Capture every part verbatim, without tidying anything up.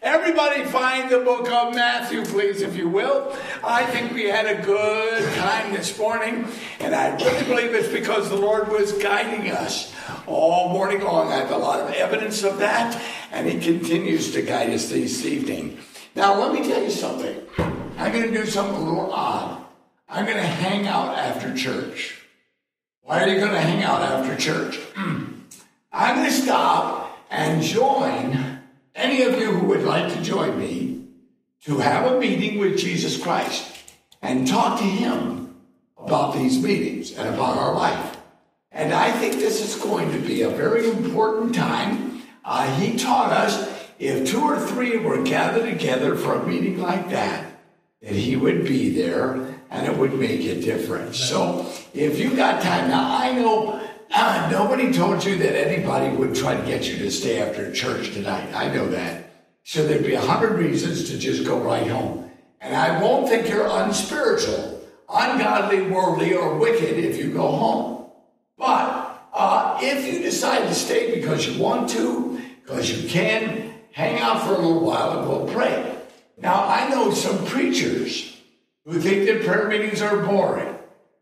Everybody find the book of Matthew, please, if you will. I think we had a good time this morning, and I really believe it's because the Lord was guiding us all morning long. I have a lot of evidence of that, and He continues to guide us this evening. Now, let me tell you something. I'm going to do something a little odd. I'm going to hang out after church. Why are you going to hang out after church? I'm going to stop and join any of you who would like to join me to have a meeting with Jesus Christ and talk to Him about these meetings and about our life. And I think this is going to be a very important time. Uh, he taught us if two or three were gathered together for a meeting like that, that He would be there and it would make a difference. So if you got time, now I know uh, nobody told you that anybody would try to get you to stay after church tonight. I know that. So there'd be a hundred reasons to just go right home. And I won't think you're unspiritual, ungodly, worldly, or wicked if you go home. But uh, if you decide to stay because you want to, because you can, hang out for a little while and we'll pray. Now, I know some preachers who think that prayer meetings are boring.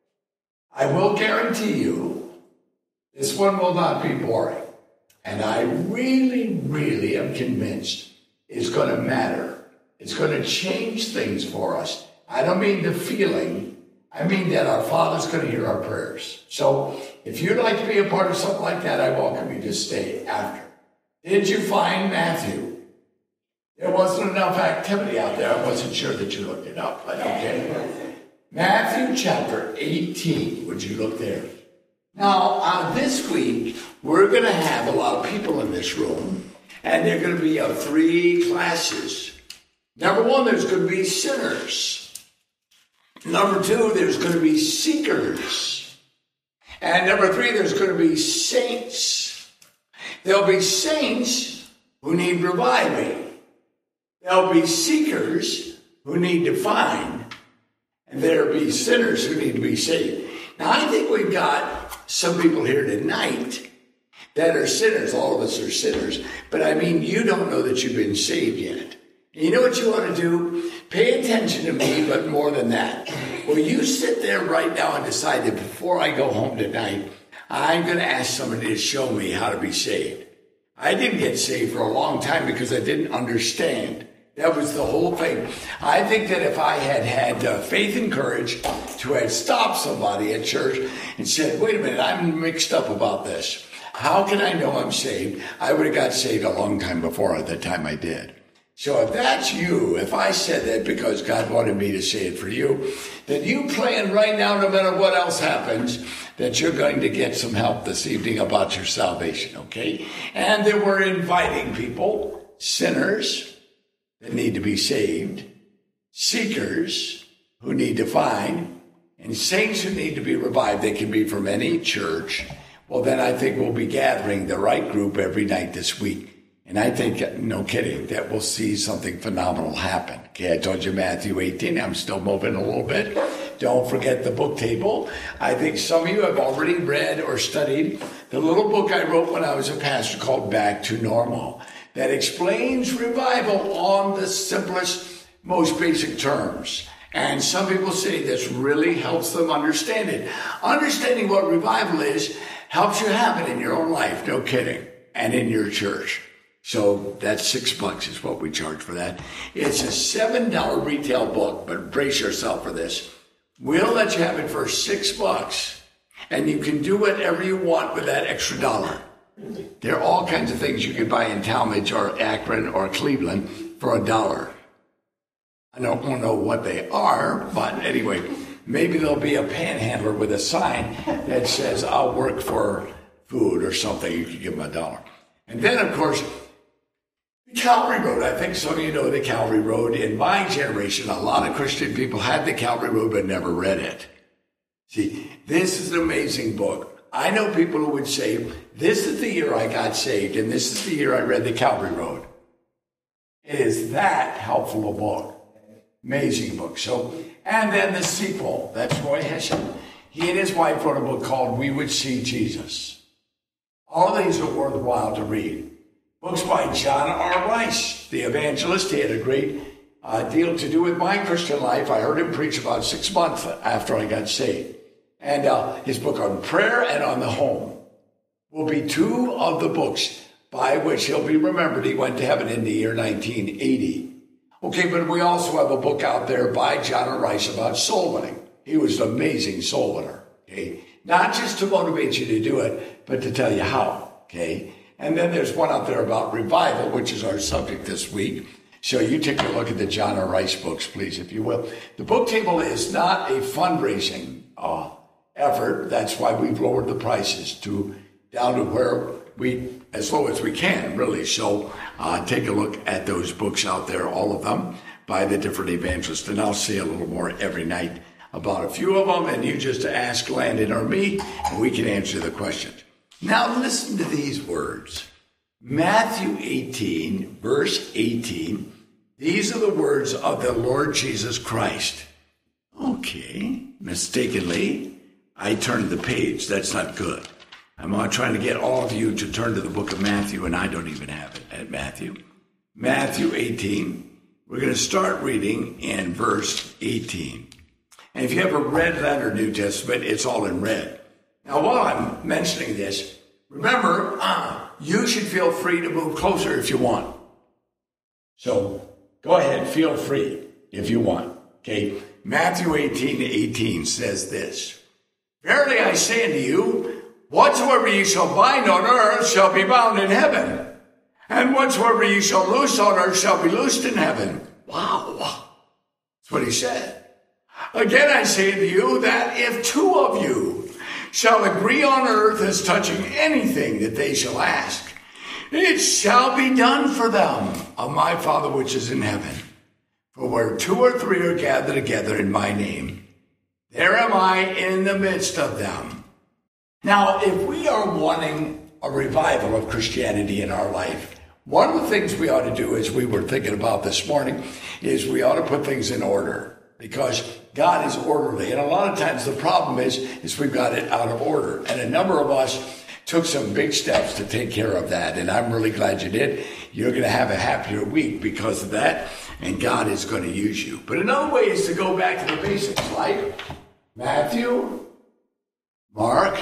I will guarantee you, this one will not be boring. And I really, really am convinced it's going to matter. It's going to change things for us. I don't mean the feeling. I mean that our Father's going to hear our prayers. So if you'd like to be a part of something like that, I welcome you to stay after. Did you find Matthew? There wasn't enough activity out there. I wasn't sure that you looked it up, but okay. Matthew chapter eighteen. Would you look there? Now, uh, this week, we're going to have a lot of people in this room, and they're going to be of three classes. Number one, there's going to be sinners. Number two, there's going to be seekers. And number three, there's going to be saints. There'll be saints who need reviving. There'll be seekers who need to find. And there'll be sinners who need to be saved. Now, I think we've got some people here tonight that are sinners. All of us are sinners. But I mean, you don't know that you've been saved yet. You know what you want to do? Pay attention to me, but more than that. Will you sit there right now and decide that before I go home tonight, I'm going to ask somebody to show me how to be saved. I didn't get saved for a long time because I didn't understand. That was the whole thing. I think that if I had had uh, faith and courage to have stopped somebody at church and said, wait a minute, I'm mixed up about this. How can I know I'm saved? I would have got saved a long time before at the time I did. So if that's you, if I said that because God wanted me to say it for you, then you plan right now, no matter what else happens, that you're going to get some help this evening about your salvation, okay? And then we're inviting people, sinners that need to be saved, seekers who need to find, and saints who need to be revived. They can be from any church. Well, then I think we'll be gathering the right group every night this week. And I think, no kidding, that we'll see something phenomenal happen. Okay, I told you Matthew eighteen. I'm still moving a little bit. Don't forget the book table. I think some of you have already read or studied the little book I wrote when I was a pastor called Back to Normal that explains revival on the simplest, most basic terms. And some people say this really helps them understand it. Understanding what revival is helps you have it in your own life, no kidding, and in your church. So that's six bucks is what we charge for that. It's a seven dollar retail book, but brace yourself for this. We'll let you have it for six bucks, and you can do whatever you want with that extra dollar. There are all kinds of things you can buy in Talmadge or Akron or Cleveland for a dollar. I don't know what they are, but anyway, maybe there'll be a panhandler with a sign that says, I'll work for food or something. You can give them a dollar. And then, of course, the Calvary Road. I think some of you know the Calvary Road. In my generation, a lot of Christian people had the Calvary Road but never read it. See, this is an amazing book. I know people who would say, this is the year I got saved, and this is the year I read the Calvary Road. It is that helpful a book. Amazing book. So, and then the sequel. That's Roy Hession. He and his wife wrote a book called We Would See Jesus. All of these are worthwhile to read. books by John R. Rice, the evangelist. He had a great uh, deal to do with my Christian life. I heard him preach about six months after I got saved. And uh, his book on prayer and on the home will be two of the books by which he'll be remembered. He went to heaven in the year nineteen eighty. Okay, but we also have a book out there by John R. Rice about soul winning. He was an amazing soul winner, okay? Not just to motivate you to do it, but to tell you how, okay? And then there's one out there about revival, which is our subject this week. So you take a look at the John R. Rice books, please, if you will. The book table is not a fundraising uh, effort. That's why we've lowered the prices to down to where we, as low as we can, really. So uh, take a look at those books out there, all of them, by the different evangelists. And I'll say a little more every night about a few of them, and you just ask Landon or me, and we can answer the questions. Now listen to these words. Matthew eighteen, verse eighteen. These are the words of the Lord Jesus Christ. Okay, mistakenly, I turned the page. That's not good. I'm trying to get all of you to turn to the book of Matthew, and I don't even have it at Matthew. Matthew eighteen. We're going to start reading in verse eighteen. And if you have a red letter New Testament, it's all in red. Now, while I'm mentioning this, remember, uh, you should feel free to move closer if you want. So go ahead, feel free if you want. Okay, Matthew eighteen eighteen says this. Verily I say unto you, whatsoever ye shall bind on earth shall be bound in heaven, and whatsoever ye shall loose on earth shall be loosed in heaven. Wow, that's what he said. Again I say unto you that if two of you shall agree on earth as touching anything that they shall ask, it shall be done for them of my Father which is in heaven. For where two or three are gathered together in my name, there am I in the midst of them. Now, if we are wanting a revival of Christianity in our life, one of the things we ought to do, as we were thinking about this morning, is we ought to put things in order. Because God is orderly. And a lot of times the problem is, is we've got it out of order. And a number of us took some big steps to take care of that. And I'm really glad you did. You're going to have a happier week because of that. And God is going to use you. But another way is to go back to the basics, like Matthew, Mark,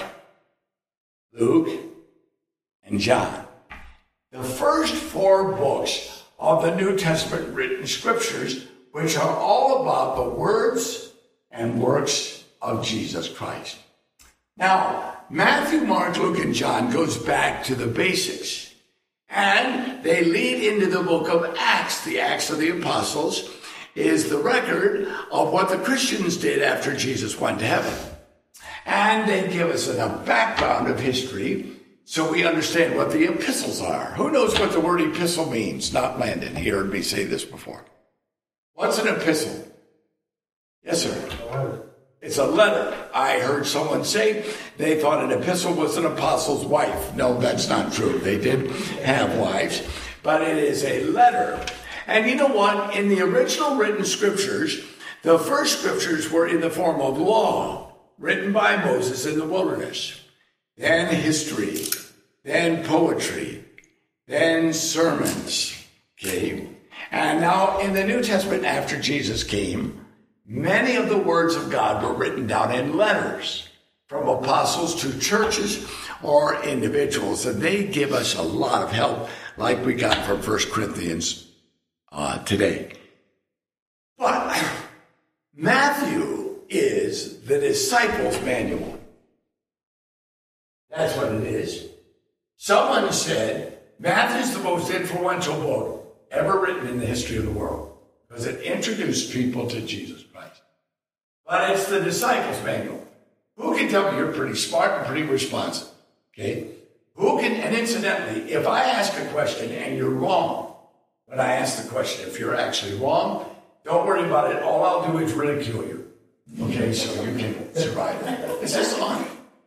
Luke, and John. The first four books of the New Testament written scriptures, which are all about the words and works of Jesus Christ. Now, Matthew, Mark, Luke, and John goes back to the basics. And they lead into the book of Acts. The Acts of the Apostles is the record of what the Christians did after Jesus went to heaven. And they give us a background of history so we understand what the epistles are. Who knows what the word epistle means? Not Landon. He heard me say this before. What's an epistle? Yes, sir. It's a letter. I heard someone say they thought an epistle was an apostle's wife. No, that's not true. They did have wives, but it is a letter. And you know what? In the original written scriptures, the first scriptures were in the form of law, written by Moses in the wilderness. Then history, then poetry, then sermons. Okay. And now in the New Testament, after Jesus came, many of the words of God were written down in letters from apostles to churches or individuals. And they give us a lot of help, like we got from First Corinthians uh, today. But Matthew is the disciples' manual. That's what it is. Someone said Matthew's the most influential book ever written in the history of the world, because it introduced people to Jesus Christ. But it's the disciples' manual. Who can tell me you're pretty smart and pretty responsive? Okay? Who can, and incidentally, if I ask a question and you're wrong, when I ask the question, if you're actually wrong, don't worry about it. All I'll do is ridicule you. Okay, so you can survive that. Is this on?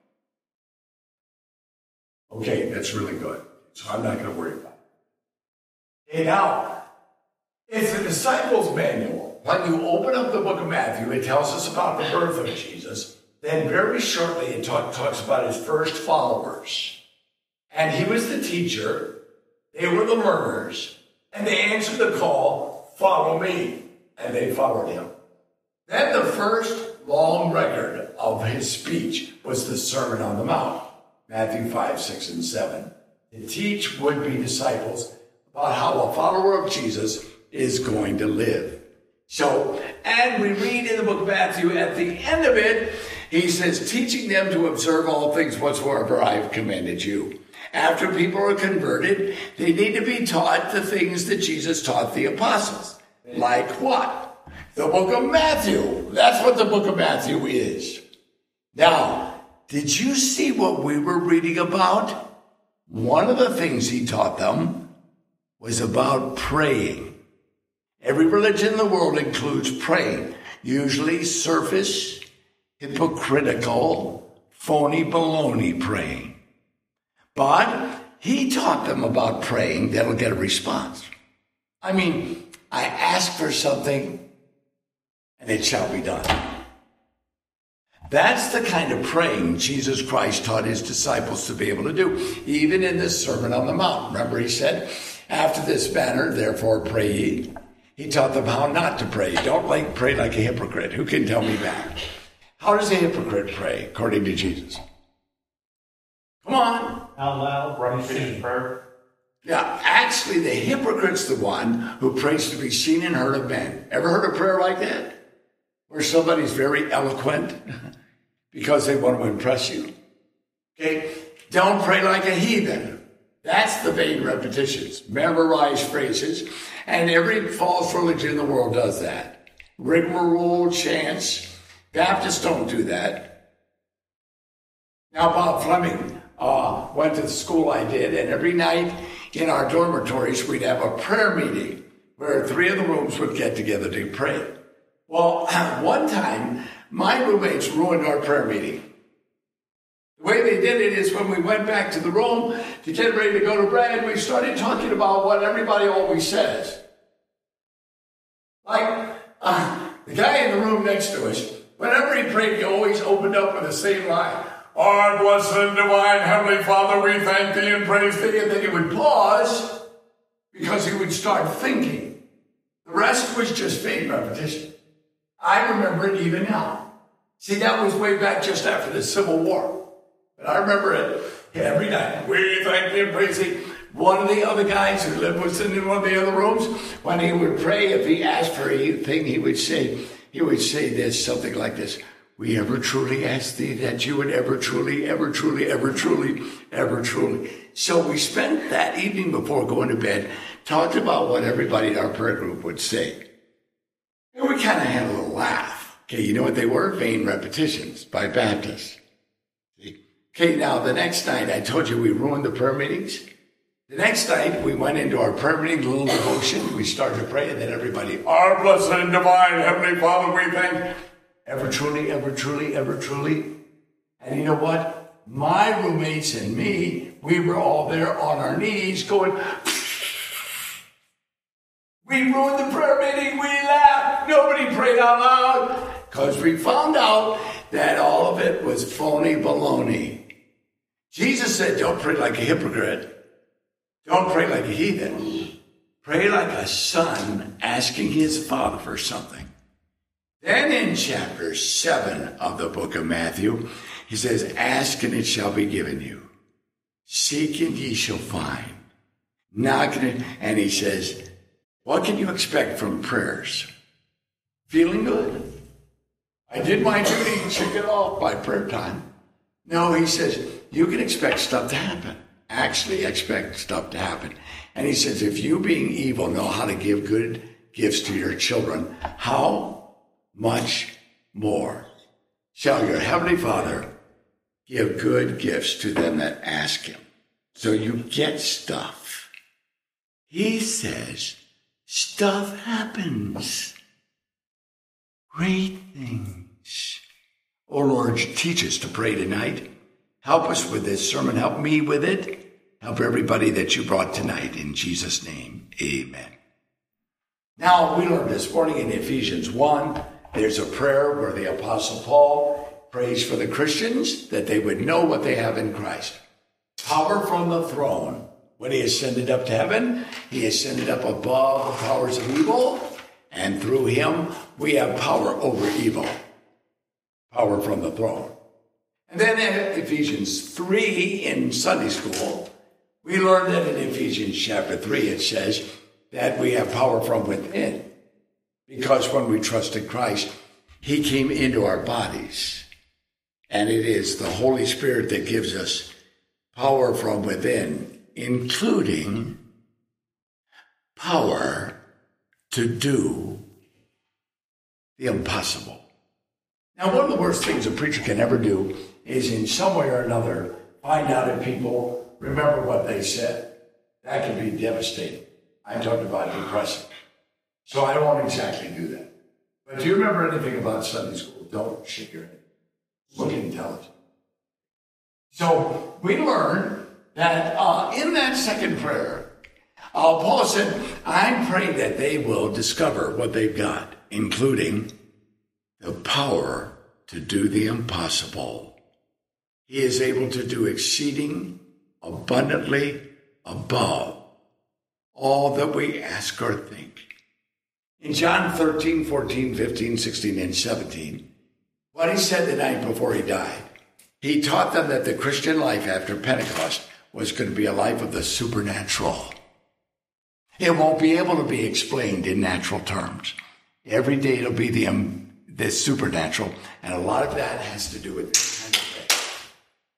Okay, that's really good. So I'm not going to worry about it. Okay, now, it's the disciples' manual. When you open up the book of Matthew, it tells us about the birth of Jesus. Then very shortly, it talk, talks about his first followers. And he was the teacher, They were the learners, and they answered the call, follow me, and they followed him. Then the first long record of his speech was the Sermon on the Mount, Matthew five, six, and seven, to teach would-be disciples about how a follower of Jesus is going to live. So, and we read in the book of Matthew, at the end of it, he says, teaching them to observe all things whatsoever I have commanded you. After people are converted, they need to be taught the things that Jesus taught the apostles. Like what? The book of Matthew. That's what the book of Matthew is. Now, did you see what we were reading about? One of the things he taught them was about praying. Every religion in the world includes praying, usually surface, hypocritical, phony baloney praying. But he taught them about praying that'll get a response. I mean, I ask for something and it shall be done. That's the kind of praying Jesus Christ taught his disciples to be able to do, even in the Sermon on the Mount. Remember, he said, after this manner, therefore pray ye. He taught them how not to pray. Don't like pray like a hypocrite. Who can tell me that? How does a hypocrite pray, according to Jesus? Come on. Out loud, running prayer. Yeah, actually, the hypocrite's the one who prays to be seen and heard of men. Ever heard a prayer like that? Where somebody's very eloquent because they want to impress you. Okay? Don't pray like a heathen. That's the vain repetitions. Memorize phrases. And every false religion in the world does that. Rigmarole, chants. Baptists don't do that. Now, Bob Fleming uh, went to the school I did, and every night in our dormitories, we'd have a prayer meeting where three of the rooms would get together to pray. Well, one time, my roommates ruined our prayer meeting. The way they did it is when we went back to the room to get ready to go to bed, we started talking about what everybody always says. Like, uh, the guy in the room next to us, whenever he prayed, he always opened up with the same line. Our blessed and divine Heavenly Father, we thank thee and praise thee. And then he would pause because he would start thinking. The rest was just vain repetition. I remember it even now. See, that was way back just after the Civil War. But I remember it every night. We thank thee and praise thee. One of the other guys who lived was in one of the other rooms, when he would pray, if he asked for anything, he would say, he would say this, something like this. We ever truly ask thee that you would ever truly, ever truly, ever truly, ever truly. So we spent that evening before going to bed, talked about what everybody in our prayer group would say. And we kind of had a little laugh. Okay, you know what they were? Vain repetitions by Baptists. See? Okay, now the next night, I told you we ruined the prayer meetings. The next night, we went into our prayer meeting, a little devotion. We started to pray, and then everybody, our blessed and divine Heavenly Father, we thank ever truly, ever truly, ever truly. And you know what? My roommates and me, we were all there on our knees going, we ruined the prayer meeting, we laughed, nobody prayed out loud, because we found out that all of it was phony baloney. Jesus said, don't pray like a hypocrite. Don't pray like a heathen. Pray like a son asking his father for something. Then in chapter seven of the book of Matthew, he says, ask and it shall be given you. Seek and ye shall find. Knock and, and he says, what can you expect from prayers? Feeling good? I did my duty, check it off by prayer time. No, he says, you can expect stuff to happen. Actually expect stuff to happen. And he says, if you being evil know how to give good gifts to your children, how much more shall your heavenly Father give good gifts to them that ask him? So you get stuff. He says, stuff happens. Great things. Oh Lord, teach us to pray tonight. Help us with this sermon. Help me with it. Help everybody that you brought tonight. In Jesus' name, amen. Now, we learned this morning in Ephesians one, there's a prayer where the Apostle Paul prays for the Christians that they would know what they have in Christ. Power from the throne When he ascended up to heaven, he ascended up above the powers of evil, and through him we have power over evil. Power from the throne. And then in Ephesians three in Sunday school, we learned that in Ephesians chapter three it says that we have power from within. Because when we trusted Christ, he came into our bodies. And it is the Holy Spirit that gives us power from within, including power to do the impossible. Now, one of the worst things a preacher can ever do is in some way or another find out if people remember what they said. That can be devastating. I'm talking about depressing. So I won't exactly do that. But do you remember anything about Sunday school? Don't shake your head. Look intelligent. So we learned that uh, in that second prayer, uh, Paul said, I'm praying that they will discover what they've got, including the power to do the impossible. He is able to do exceeding abundantly above all that we ask or think. In John thirteen, fourteen, fifteen, sixteen, and seventeen, what he said the night before he died, he taught them that the Christian life after Pentecost was going to be a life of the supernatural. It won't be able to be explained in natural terms. Every day it'll be the, um, the supernatural, and a lot of that has to do with this kind of faith.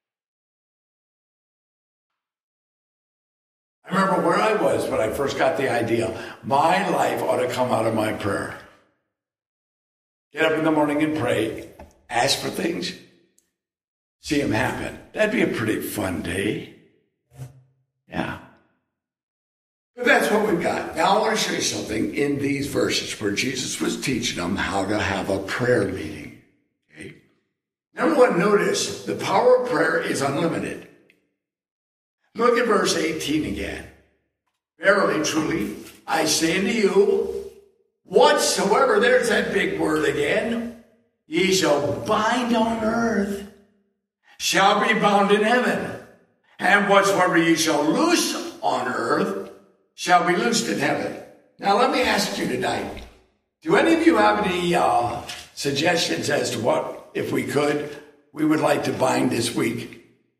I remember where I was when I first got the idea. My life ought to come out of my prayer. Get up in the morning and pray. Ask for things. See them happen. That'd be a pretty fun day. Yeah. But that's what we've got. Now I want to show you something in these verses where Jesus was teaching them how to have a prayer meeting. Okay. Number one, notice the power of prayer is unlimited. Look at verse eighteen again. Verily, truly, I say unto you, whatsoever, there's that big word again, ye shall bind on earth, shall be bound in heaven. And whatsoever ye shall loose on earth, shall be loosed in heaven. Now let me ask you tonight, do any of you have any uh, suggestions as to what, if we could, we would like to bind this week?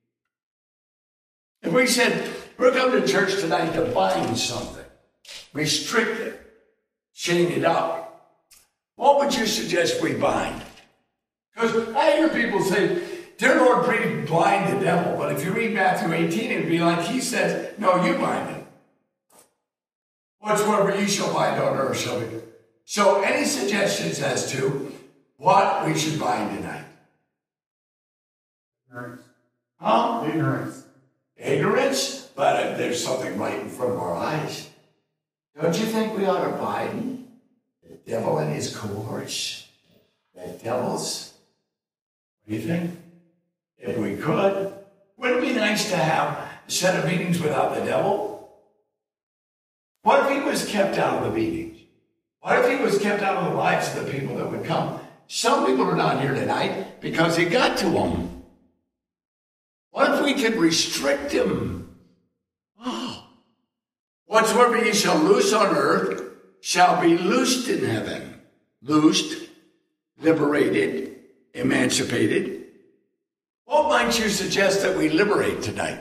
If we said, we're coming to church tonight to bind something, restrict it, chain it up, what would you suggest we bind? Because I hear people say, dear Lord, please bind the devil. But if you read Matthew eighteen, it'd be like he says, no, you bind him. Whatsoever you shall bind on earth shall be. So any suggestions as to what we should bind tonight? Ignorance. Huh? Ignorance. Ignorance? But uh, there's something right in front of our eyes. Don't you think we ought to bind the devil and his cohorts? The devils? What do you think? If we could, wouldn't it be nice to have a set of meetings without the devil? What if he was kept out of the meetings? What if he was kept out of the lives of the people that would come? Some people are not here tonight because he got to them. What if we could restrict him? Oh. Whatsoever ye shall loose on earth shall be loosed in heaven. Loosed, liberated, emancipated. What might you suggest that we liberate tonight?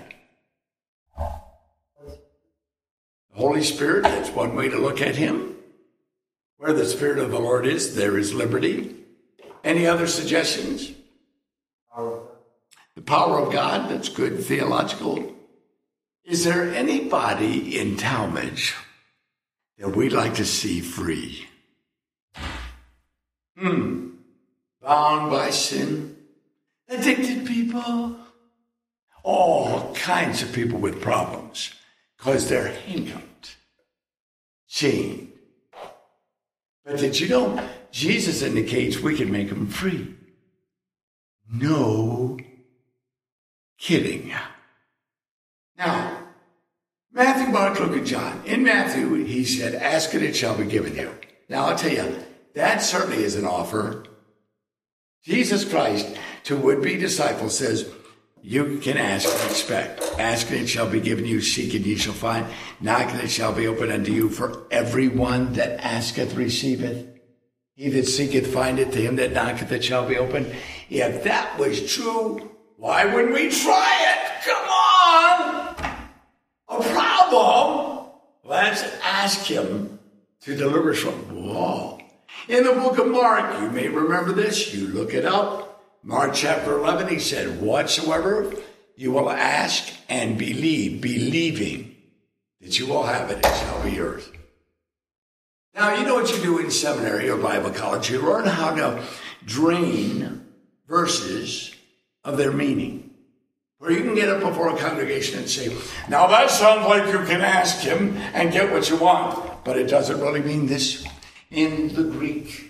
The Holy Spirit, that's one way to look at him. Where the Spirit of the Lord is, there is liberty. Any other suggestions? Power. The power of God, that's good, theological. Is there anybody in Talmadge that we'd like to see free? Hmm. Bound by sin. Addicted people. All kinds of people with problems. Because they're handcuffed. Chained. But did you know, Jesus indicates we can make them free. No kidding. Now, Matthew, Mark, Luke, and John. In Matthew, he said, ask and it shall be given you. Now, I'll tell you, that certainly is an offer. Jesus Christ, to would-be disciples, says, you can ask and expect. Ask and it shall be given you. Seek and ye shall find. Knock and it shall be opened unto you. For everyone that asketh receiveth. He that seeketh findeth. To him that knocketh it shall be opened. If that was true, why wouldn't we try it? Come on! A problem? Let's ask him to deliver us from. Whoa. In the book of Mark, you may remember this. You look it up. Mark chapter eleven, he said, whatsoever you will ask and believe, believing that you will have it, it shall be yours. Now, you know what you do in seminary or Bible college? You learn how to drain verses of their meaning. Where you can get up before a congregation and say, now that sounds like you can ask him and get what you want, but it doesn't really mean this in the Greek.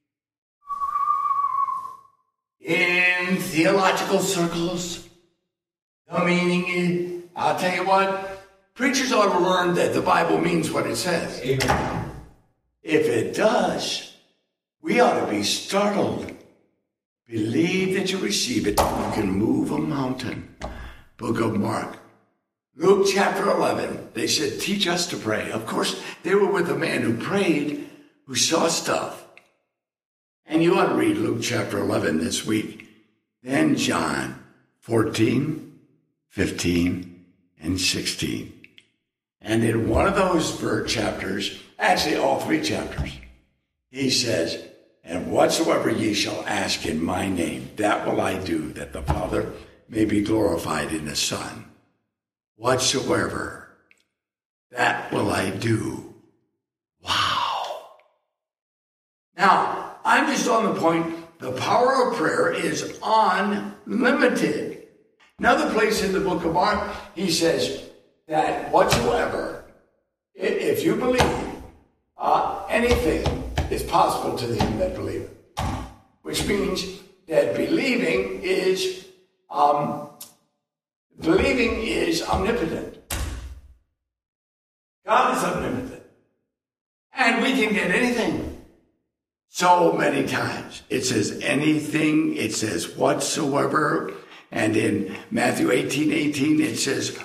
In theological circles, the meaning is, I'll tell you what, preachers ought to learn that the Bible means what it says. Amen. If it does, we ought to be startled. Believe that you receive it. You can move a mountain. Book of Mark. Luke chapter eleven, they said, teach us to pray. Of course, they were with a man who prayed, who saw stuff. And you ought to read Luke chapter eleven this week. Then John fourteen, fifteen, and sixteen. And in one of those verse chapters, actually all three chapters, he says, and whatsoever ye shall ask in my name, that will I do, that the Father may be glorified in the Son. Whatsoever, that will I do. Wow. Now, I'm just on the point, the power of prayer is unlimited. Another place in the book of Mark, he says that whatsoever, if you believe, uh, anything is possible to them that believe. Which means that believing is, um, believing is omnipotent. God is omnipotent. And we can get anything. So many times. It says anything, it says whatsoever, and in Matthew eighteen eighteen it says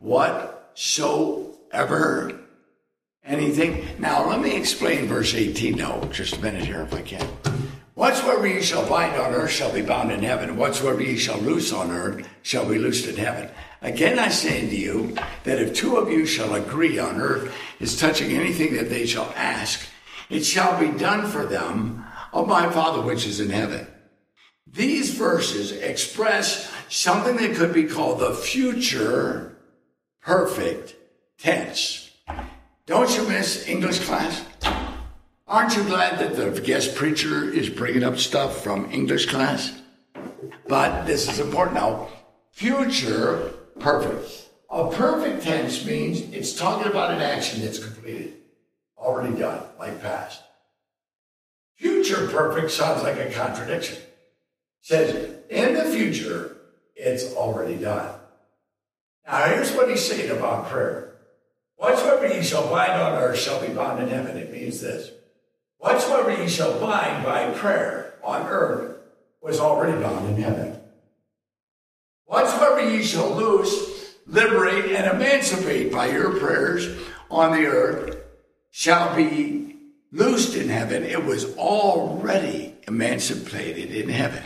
whatsoever, anything. Now let me explain verse eighteen now, just a minute here if I can. Whatsoever ye shall bind on earth shall be bound in heaven. Whatsoever ye shall loose on earth shall be loosed in heaven. Again I say unto you that if two of you shall agree on earth as touching anything that they shall ask, it shall be done for them of my Father which is in heaven. These verses express something that could be called the future perfect tense. Don't you miss English class? Aren't you glad that the guest preacher is bringing up stuff from English class? But this is important now. Future perfect. A perfect tense means it's talking about an action that's completed. Already done, like past. Future perfect sounds like a contradiction. It says, in the future, it's already done. Now, here's what he's saying about prayer. Whatsoever ye shall bind on earth shall be bound in heaven. It means this. Whatsoever ye shall bind by prayer on earth was already bound in heaven. Whatsoever ye shall loose, liberate, and emancipate by your prayers on the earth shall be loosed in heaven. It was already emancipated in heaven.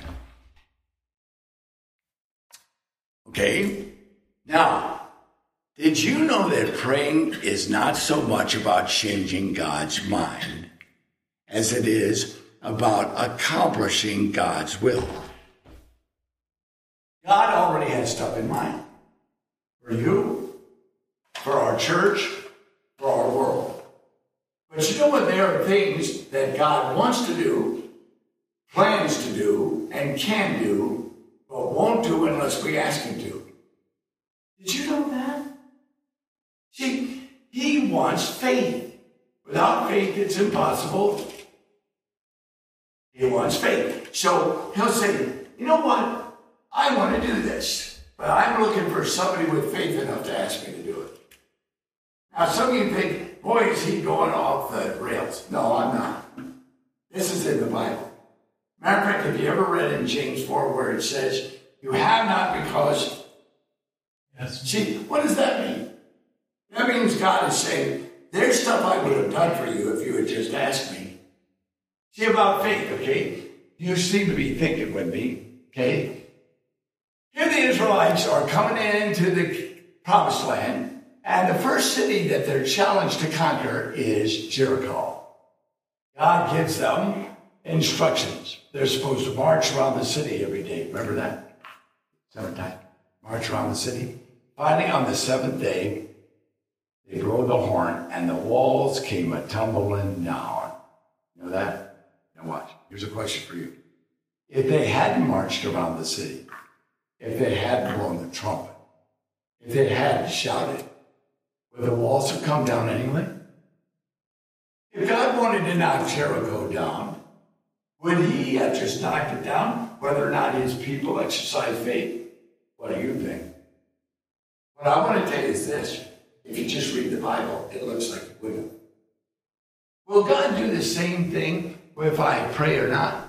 Okay? Now, did you know that praying is not so much about changing God's mind as it is about accomplishing God's will? God already has stuff in mind for you, for our church, for our world. But you know what? There are things that God wants to do, plans to do, and can do, but won't do unless we ask him to. Did you know that? See, he wants faith. Without faith, it's impossible. He wants faith. So he'll say, you know what? I want to do this, but I'm looking for somebody with faith enough to ask me to do it. Now, some of you think, boy, is he going off the rails. No, I'm not. This is in the Bible. Matter of fact, have you ever read in James four where it says, you have not because Yes. See, what does that mean? That means God is saying, there's stuff I would have done for you if you had just asked me. See, about faith, okay? You seem to be thinking with me, okay? Here the Israelites are coming into the promised land, and the first city that they're challenged to conquer is Jericho. God gives them instructions. They're supposed to march around the city every day. Remember that? Seven times. March around the city. Finally, on the seventh day, they blow the horn, and the walls came a-tumbling down. You know that? Now watch. Here's a question for you. If they hadn't marched around the city, if they hadn't blown the trumpet, if they hadn't shouted, would the walls have come down anyway? If God wanted to knock Jericho down, would he have just knocked it down, whether or not his people exercise faith? What do you think? What I want to tell you is this. If you just read the Bible, it looks like it wouldn't. Will God do the same thing if I pray or not?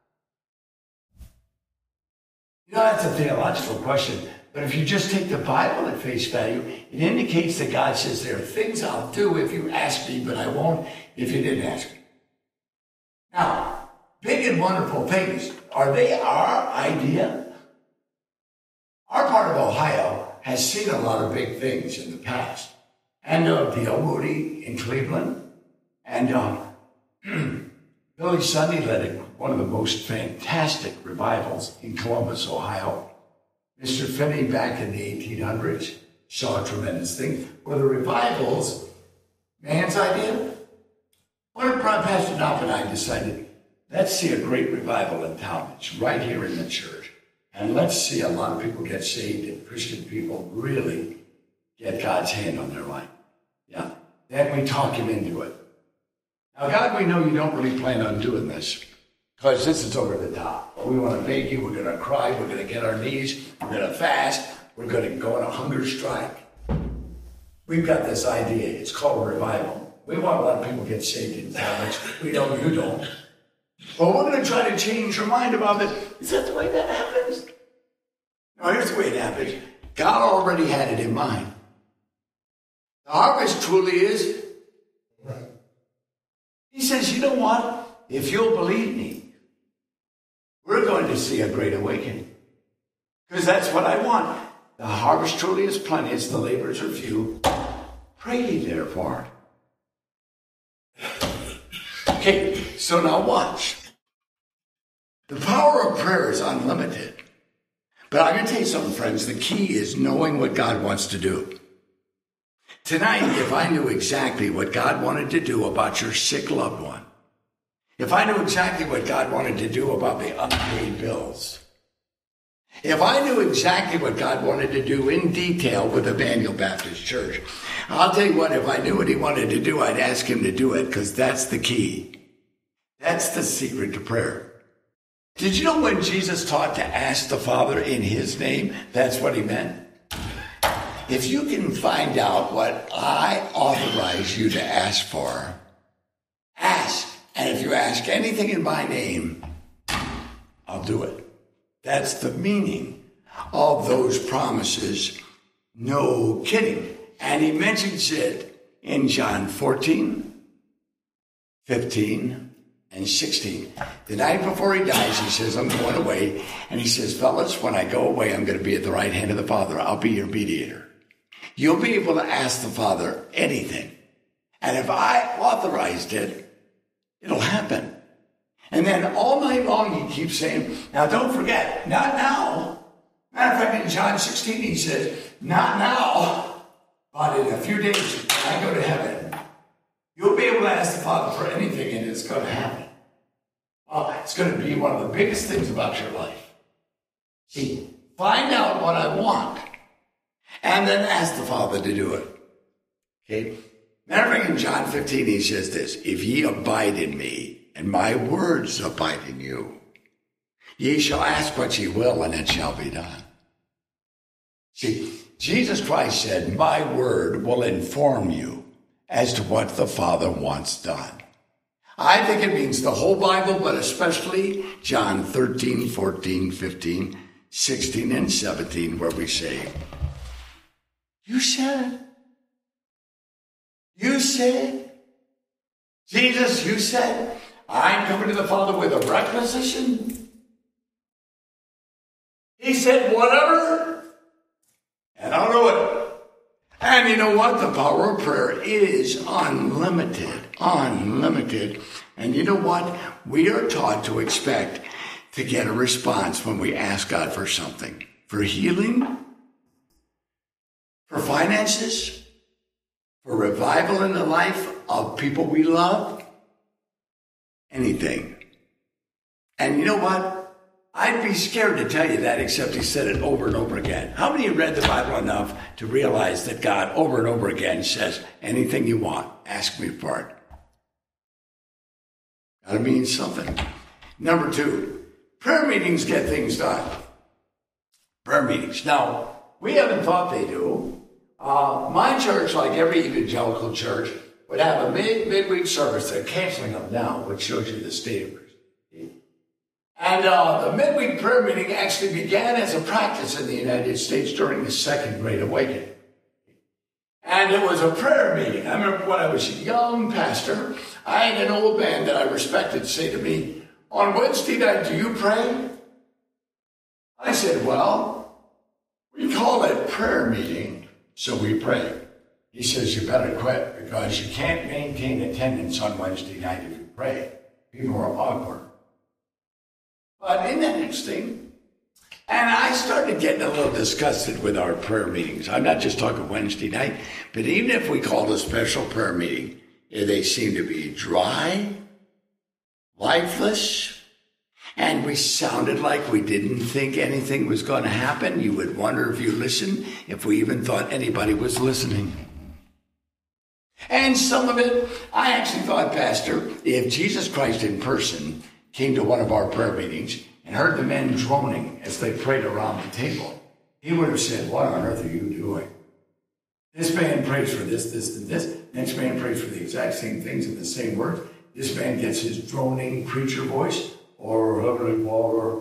You know, that's a theological question. But if you just take the Bible at face value, it indicates that God says there are things I'll do if you ask me, but I won't if you didn't ask me. Now, big and wonderful things, are they our idea? Our part of Ohio has seen a lot of big things in the past. And uh, D L Moody in Cleveland, and um, Billy Sunday led one of the most fantastic revivals in Columbus, Ohio. Mister Finney back in the eighteen hundreds saw a tremendous thing. Were the revivals man's idea? One of Pastor Knopf and I decided, let's see a great revival in town. It's right here in the church. And let's see a lot of people get saved and Christian people really get God's hand on their life. Yeah. Then we talk him into it. Now, God, we know you don't really plan on doing this because this is over the top. We want to beg you. We're going to cry. We're going to get our knees. We're going to fast. We're going to go on a hunger strike. We've got this idea. It's called a revival. We want a lot of people to get saved in town. We know you don't. But we're going to try to change your mind about it. Is that the way that happens? No, here's the way it happens. God already had it in mind. The harvest truly is. Right. He says, you know what? If you'll believe me, we're going to see a great awakening. Because that's what I want. The harvest truly is plenty. It's the laborers are few. Pray ye therefore. Okay, so now watch. The power of prayer is unlimited. But I'm going to tell you something, friends. The key is knowing what God wants to do. Tonight, if I knew exactly what God wanted to do about your sick loved one, if I knew exactly what God wanted to do about the unpaid bills, if I knew exactly what God wanted to do in detail with Emmanuel Baptist Church, I'll tell you what, if I knew what he wanted to do, I'd ask him to do it, because that's the key. That's the secret to prayer. Did you know when Jesus taught to ask the Father in his name, that's what he meant? If you can find out what I authorize you to ask for, ask. And if you ask anything in my name, I'll do it. That's the meaning of those promises. No kidding. And he mentions it in John fourteen, fifteen, and sixteen. The night before he dies, he says, I'm going away. And he says, fellas, when I go away, I'm going to be at the right hand of the Father. I'll be your mediator. You'll be able to ask the Father anything. And if I authorized it, it'll happen. And then all night long, he keeps saying, now don't forget, not now. Matter of fact, in John sixteen, he says, not now, but in a few days, when I go to heaven, you'll be able to ask the Father for anything, and it's going to happen. Well, it's going to be one of the biggest things about your life. See, find out what I want, and then ask the Father to do it. Okay? Matter of fact, in John fifteen, he says this, if ye abide in me, and my words abide in you, ye shall ask what ye will, and it shall be done. See, Jesus Christ said, my word will inform you as to what the Father wants done. I think it means the whole Bible, but especially John thirteen, fourteen, fifteen, sixteen, and seventeen, where we say, You said. You said. Jesus, you said, I'm coming to the Father with a requisition. He said, whatever, and I'll do it. And you know what? The power of prayer is unlimited, unlimited. And you know what? We are taught to expect to get a response when we ask God for something. For healing, for finances, for revival in the life of people we love, anything. And you know what? I'd be scared to tell you that, except he said it over and over again. How many of you read the Bible enough to realize that God over and over again says, anything you want, ask me for it? Gotta mean something. Number two, prayer meetings get things done. Prayer meetings. Now, we haven't thought they do. Uh, my church, like every evangelical church, would have a mid, midweek service. They're canceling them now, which shows you the state of Christianity. And uh, the midweek prayer meeting actually began as a practice in the United States during the Second Great Awakening. And it was a prayer meeting. I remember when I was a young pastor, I had an old man that I respected say to me, on Wednesday night, do you pray? I said, well, we call it prayer meeting, so we pray. He says, you better quit, because you can't maintain attendance on Wednesday night if you pray. People are awkward. But isn't that interesting? And I started getting a little disgusted with our prayer meetings. I'm not just talking Wednesday night, but even if we called a special prayer meeting, they seem to be dry, lifeless, and we sounded like we didn't think anything was going to happen. You would wonder if you listened, if we even thought anybody was listening. And some of it, I actually thought, Pastor, if Jesus Christ in person came to one of our prayer meetings and heard the men droning as they prayed around the table, he would have said, what on earth are you doing? This man prays for this, this, and this. Next man prays for the exact same things in the same words. This man gets his droning preacher voice, or Heavenly Father.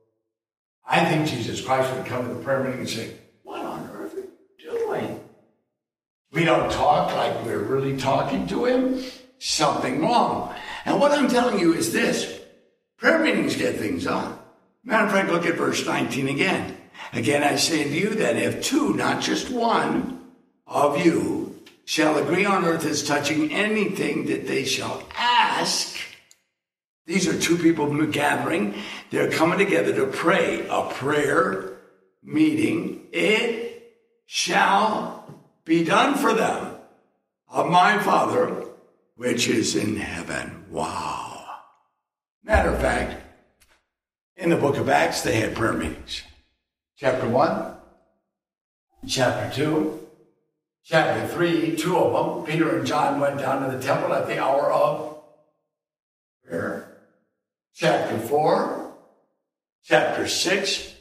I think Jesus Christ would come to the prayer meeting and say, what on earth are you doing? We don't talk like we're really talking to him. Something wrong. And what I'm telling you is this. Prayer meetings get things done. Matter of fact, look at verse nineteen again. Again, I say unto you that if two, not just one, of you shall agree on earth as touching anything that they shall ask. These are two people gathering. They're coming together to pray. A prayer meeting. It shall be done for them of my Father, which is in heaven. Wow. Matter of fact, in the book of Acts, they had prayer meetings. Chapter one, chapter two, chapter three, two of them, Peter and John went down to the temple at the hour of prayer. Chapter four, chapter six,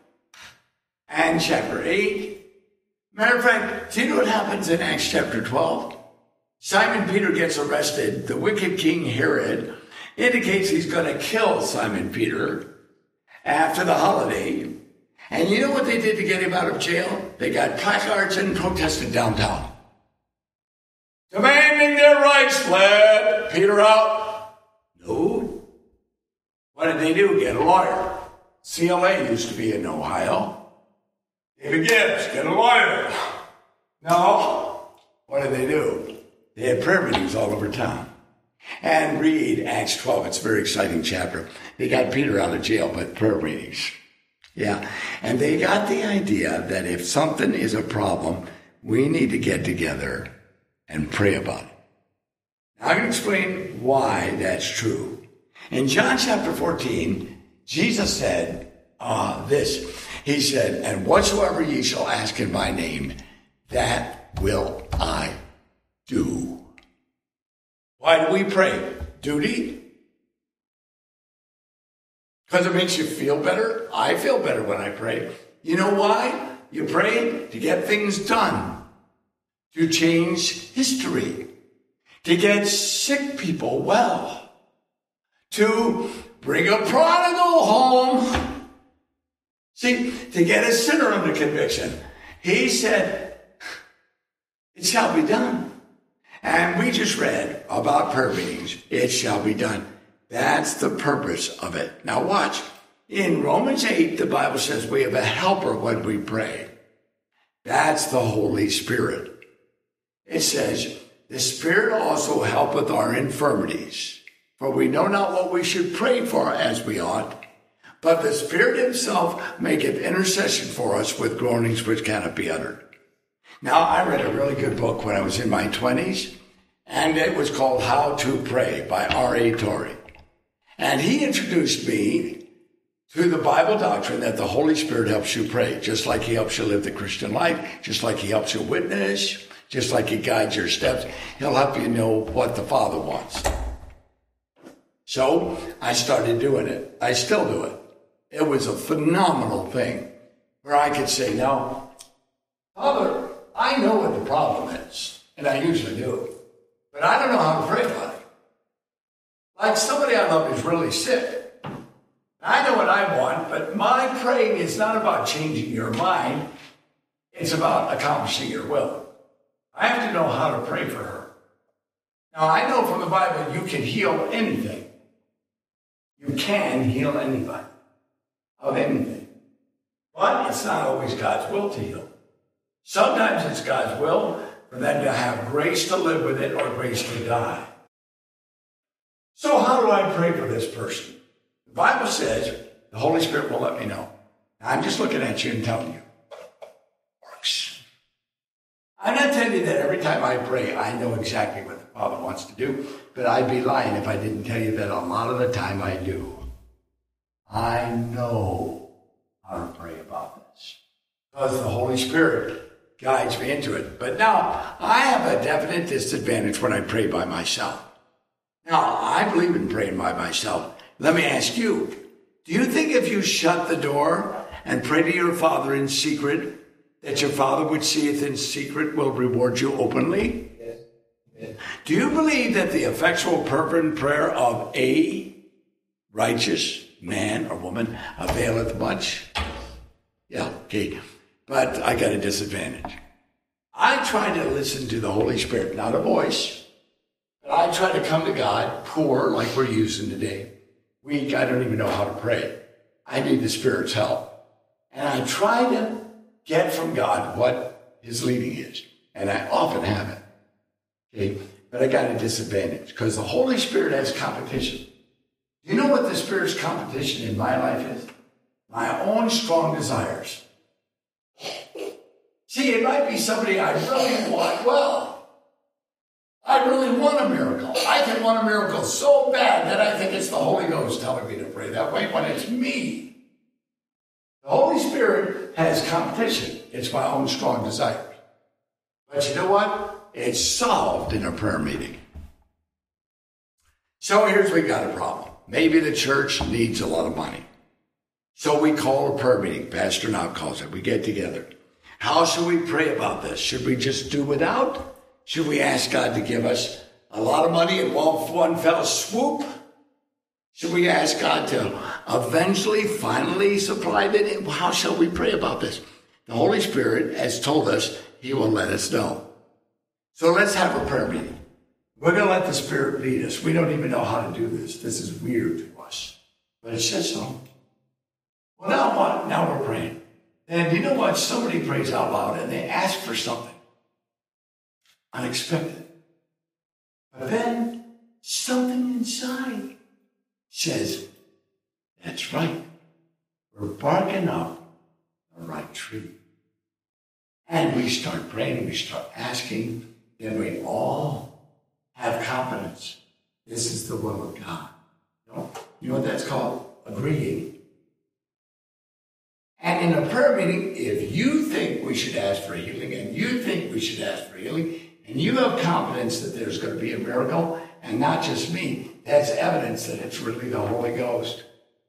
and chapter eight. Matter of fact, do you know what happens in Acts chapter twelve? Simon Peter gets arrested. The wicked King Herod indicates he's going to kill Simon Peter after the holiday. And you know what they did to get him out of jail? They got placards and protested downtown, demanding their rights. Let Peter out. No. What did they do? Get a lawyer. C L A used to be in Ohio. David Gibbs, get a lawyer. No. What did they do? They had prayer meetings all over town. And read Acts twelve. It's a very exciting chapter. They got Peter out of jail, but prayer meetings. Yeah. And they got the idea that if something is a problem, we need to get together and pray about it. Now, I can explain why that's true. In John chapter fourteen, Jesus said uh, this. He said, and whatsoever ye shall ask in my name, that will I do. Why do we pray? Duty? Because it makes you feel better? I feel better when I pray. You know why? You pray to get things done, to change history, to get sick people well, to bring a prodigal home. See, to get a sinner under conviction. He said, It shall be done. And we just read about prayer meetings. It shall be done. That's the purpose of it. Now watch. In Romans eight, the Bible says we have a helper when we pray. That's the Holy Spirit. It says, the Spirit also helpeth our infirmities. For we know not what we should pray for as we ought. But the Spirit himself maketh intercession for us with groanings which cannot be uttered. Now, I read a really good book when I was in my twenties, and it was called How to Pray by R A Torrey. And he introduced me to the Bible doctrine that the Holy Spirit helps you pray, just like he helps you live the Christian life, just like he helps you witness, just like he guides your steps. He'll help you know what the Father wants. So I started doing it. I still do it. It was a phenomenal thing where I could say, now, Father, I know what the problem is, and I usually do, but I don't know how to pray about it. Like somebody I love is really sick. I know what I want, but my praying is not about changing your mind. It's about accomplishing your will. I have to know how to pray for her. Now, I know from the Bible you can heal anything. You can heal anybody of anything. But it's not always God's will to heal. Sometimes it's God's will for them to have grace to live with it or grace to die. So how do I pray for this person? The Bible says the Holy Spirit will let me know. I'm just looking at you and telling you. Works. I'm not telling you that every time I pray, I know exactly what the Father wants to do, but I'd be lying if I didn't tell you that a lot of the time I do. I know how to pray about this because the Holy Spirit guides me into it. But now, I have a definite disadvantage when I pray by myself. Now, I believe in praying by myself. Let me ask you, do you think if you shut the door and pray to your Father in secret, that your Father which seeth in secret will reward you openly? Yes. Yes. Do you believe that the effectual fervent prayer of a righteous man or woman availeth much? Yeah, okay. But I got a disadvantage. I try to listen to the Holy Spirit, not a voice. But I try to come to God poor, like we're using today. Weak, I don't even know how to pray. I need the Spirit's help. And I try to get from God what his leading is. And I often have it. Okay? But I got a disadvantage because the Holy Spirit has competition. Do you know what the Spirit's competition in my life is? My own strong desires. See, it might be somebody I really want well. I really want a miracle. I can want a miracle so bad that I think it's the Holy Ghost telling me to pray that way when it's me. The Holy Spirit has competition. It's my own strong desires. But you know what? It's solved in a prayer meeting. So here's we got a problem. Maybe the church needs a lot of money. So we call a prayer meeting. Pastor Knob calls it. We get together. How should we pray about this? Should we just do without? Should we ask God to give us a lot of money in one, one fell swoop? Should we ask God to eventually, finally supply it? How shall we pray about this? The Holy Spirit has told us he will let us know. So let's have a prayer meeting. We're going to let the Spirit lead us. We don't even know how to do this. This is weird to us. But it says so. Well, now what? Now we're praying. And you know what? Somebody prays out loud and they ask for something unexpected. But then something inside says, that's right. We're barking up the right tree. And we start praying, we start asking, then we all have confidence. This is the will of God. You know, you know what that's called? Agreeing. And in a prayer meeting, if you think we should ask for healing, and you think we should ask for healing, and you have confidence that there's going to be a miracle, and not just me, that's evidence that it's really the Holy Ghost.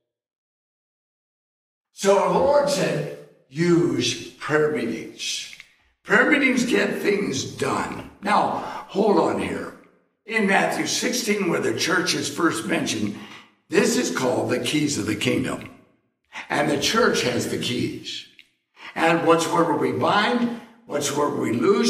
So the Lord said, use prayer meetings. Prayer meetings get things done. Now, hold on here. In Matthew sixteen, where the church is first mentioned, this is called the keys of the kingdom. And the church has the keys. And whatsoever we bind, whatsoever we loose,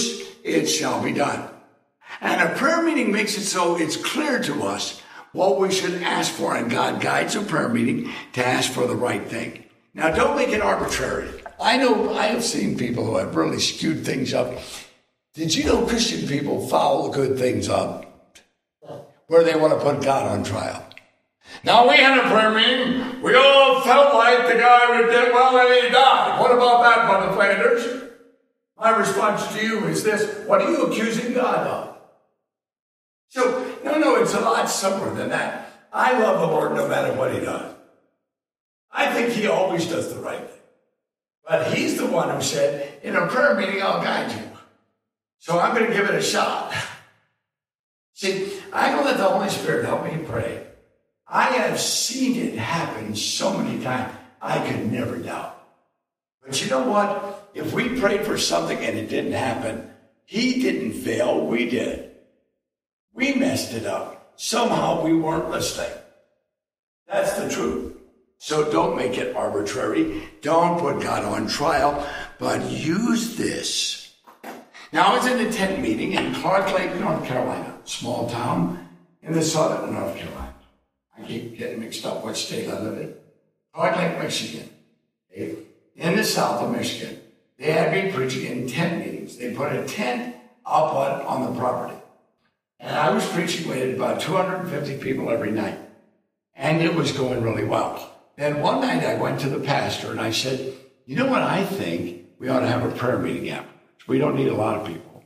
it shall be done. And a prayer meeting makes it so it's clear to us what we should ask for, and God guides a prayer meeting to ask for the right thing. Now, don't make it arbitrary. I know I have seen people who have really skewed things up. Did you know Christian people foul good things up where they want to put God on trial? Now, we had a prayer meeting. We all felt like the guy who did well and he died. What about that, Brother Flanders? My response to you is this: what are you accusing God of? So, no, no, it's a lot simpler than that. I love the Lord no matter what he does. I think he always does the right thing. But he's the one who said, in a prayer meeting, I'll guide you. So I'm going to give it a shot. See, I'm going to let the Holy Spirit help me pray. I have seen it happen so many times, I could never doubt. But you know what? If we prayed for something and it didn't happen, he didn't fail, we did. We messed it up. Somehow we weren't listening. That's the truth. So don't make it arbitrary. Don't put God on trial, but use this. Now, I was in a tent meeting in Clark Lake, North Carolina, small town in the southern North Carolina. I keep getting mixed up what state I live in. Clark Lake, Michigan. In the south of Michigan. They had me preaching in tent meetings. They put a tent up on, on the property. And I was preaching with about two hundred fifty people every night. And it was going really well. Then one night I went to the pastor and I said, you know what, I think we ought to have a prayer meeting afterwards. We don't need a lot of people.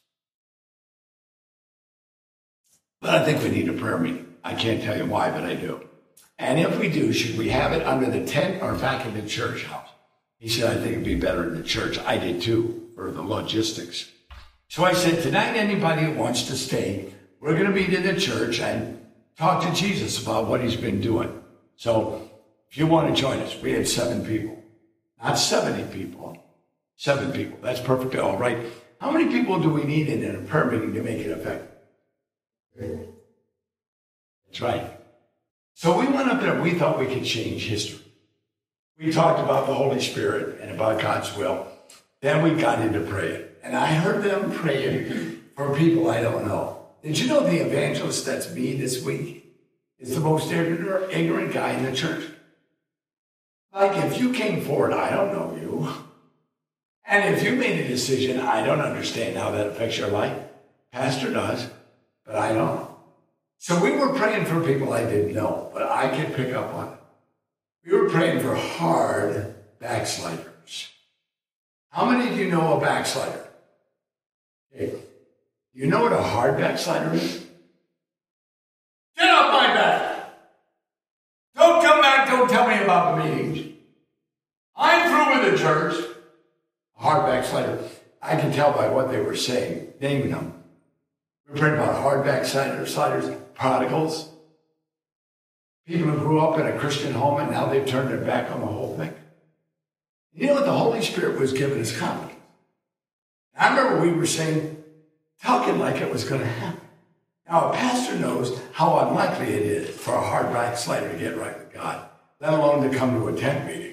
But I think we need a prayer meeting. I can't tell you why, but I do. And if we do, should we have it under the tent or back in the church house? He said, I think it'd be better in the church. I did too, for the logistics. So I said, tonight, anybody who wants to stay, we're going to meet in the church and talk to Jesus about what he's been doing. So if you want to join us, we had seven people. Not seventy people. Seven people. That's perfectly all right. How many people do we need in a prayer meeting to make it effective? That's right. So we went up there. We thought we could change history. We talked about the Holy Spirit and about God's will. Then we got into praying. And I heard them praying for people I don't know. Did you know the evangelist that's me this week is the most ignorant, ignorant guy in the church? Like, if you came forward, I don't know you. And if you made a decision, I don't understand how that affects your life. Pastor does, but I don't. So we were praying for people I didn't know, but I could pick up on it. We were praying for hard backsliders. How many of you know a backslider? Okay. You know what a hard backslider is? Get off my back! Don't come back, don't tell me about the meetings. I'm through with the church. A hard backslider. I can tell by what they were saying, naming them. We were praying about hard backsliders, sliders, prodigals. People who grew up in a Christian home and now they've turned their back on the whole thing. You know what? The Holy Spirit was giving us confidence. I remember we were saying, talking like it was going to happen. Now, a pastor knows how unlikely it is for a hard backslider to get right with God, let alone to come to a tent meeting.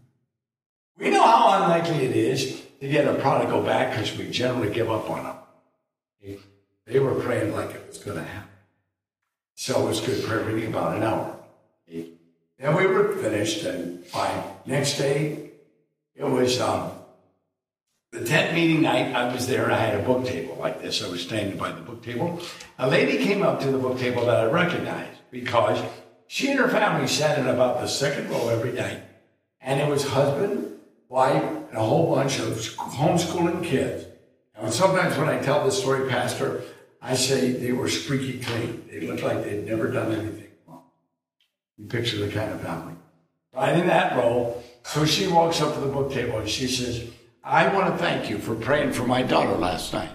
We know how unlikely it is to get a prodigal back because we generally give up on them. They were praying like it was going to happen. So it was good prayer meeting, about an hour. Then we were finished, and by next day, it was um, the tent meeting night. I was there, and I had a book table like this. I was standing by the book table. A lady came up to the book table that I recognized because she and her family sat in about the second row every night. And it was husband, wife, and a whole bunch of homeschooling kids. And sometimes when I tell this story, Pastor, I say they were squeaky clean. They looked like they'd never done anything wrong. You picture the kind of family. Right in that row. So she walks up to the book table and she says, I want to thank you for praying for my daughter last night.